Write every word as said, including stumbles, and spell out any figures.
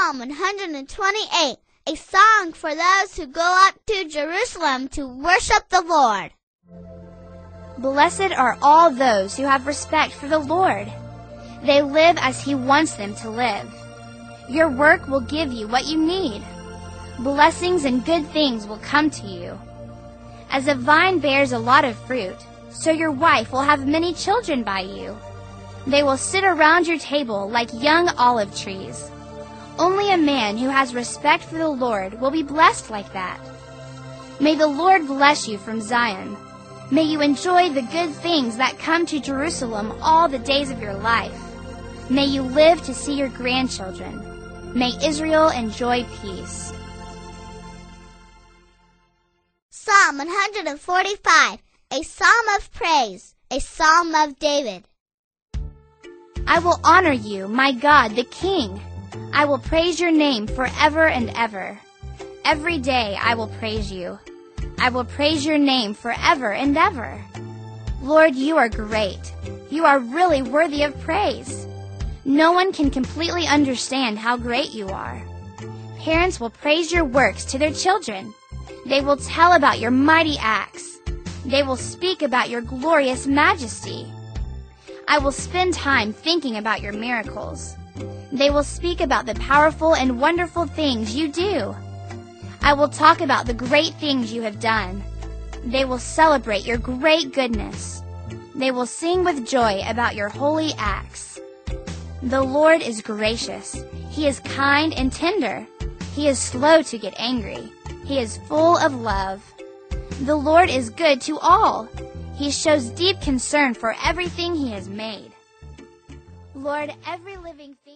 Psalm one hundred twenty-eight, a song for those who go up to Jerusalem to worship the Lord. Blessed are all those who have respect for the Lord. They live as He wants them to live. Your work will give you what you need. Blessings and good things will come to you. As a vine bears a lot of fruit, so your wife will have many children by you. They will sit around your table like young olive trees. Only a man who has respect for the Lord will be blessed like that. May the Lord bless you from Zion. May you enjoy the good things that come to Jerusalem all the days of your life. May you live to see your grandchildren. May Israel enjoy peace. Psalm one hundred forty-five, a psalm of praise, a psalm of David. I will honor you, my God, the King. I will praise your name forever and ever. Every day I will praise you. I will praise your name forever and ever. Lord, you are great. You are really worthy of praise. No one can completely understand how great you are. Parents will praise your works to their children. They will tell about your mighty acts. They will speak about your glorious majesty. I will spend time thinking about your miracles. They will speak about the powerful and wonderful things you do. I will talk about the great things you have done. They will celebrate your great goodness. They will sing with joy about your holy acts. The Lord is gracious. He is kind and tender. He is slow to get angry. He is full of love. The Lord is good to all. He shows deep concern for everything He has made. Lord, every living thing